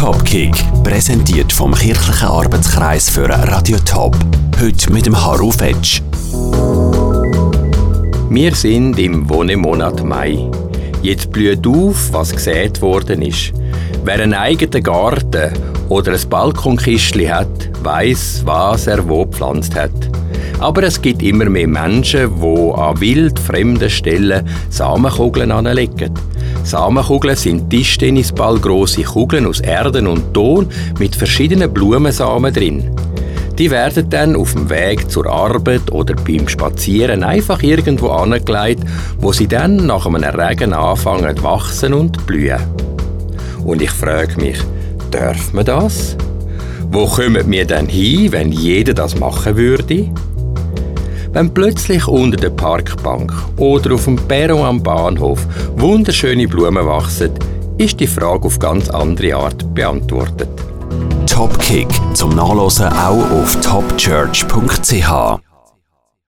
Topkick, präsentiert vom kirchlichen Arbeitskreis für Radio Top. Heute mit dem Harro Fetsch. Wir sind im Wonnemonat Mai. Jetzt blüht auf, was gesät worden ist. Wer einen eigenen Garten oder ein Balkonkistchen hat, weiss, was er wo gepflanzt hat. Aber es gibt immer mehr Menschen, die an wild fremden Stellen Samenkugeln anlegen. Samenkugeln sind Tischtennisballgrosse Kugeln aus Erden und Ton mit verschiedenen Blumensamen drin. Die werden dann auf dem Weg zur Arbeit oder beim Spazieren einfach irgendwo angelegt, wo sie dann nach einem Regen anfangen zu wachsen und blühen. Und ich frage mich, darf man das? Wo kommen wir denn hin, wenn jeder das machen würde? Wenn plötzlich unter der Parkbank oder auf dem Perron am Bahnhof wunderschöne Blumen wachsen, ist die Frage auf ganz andere Art beantwortet. Topkick zum Nachlesen auch auf topchurch.ch.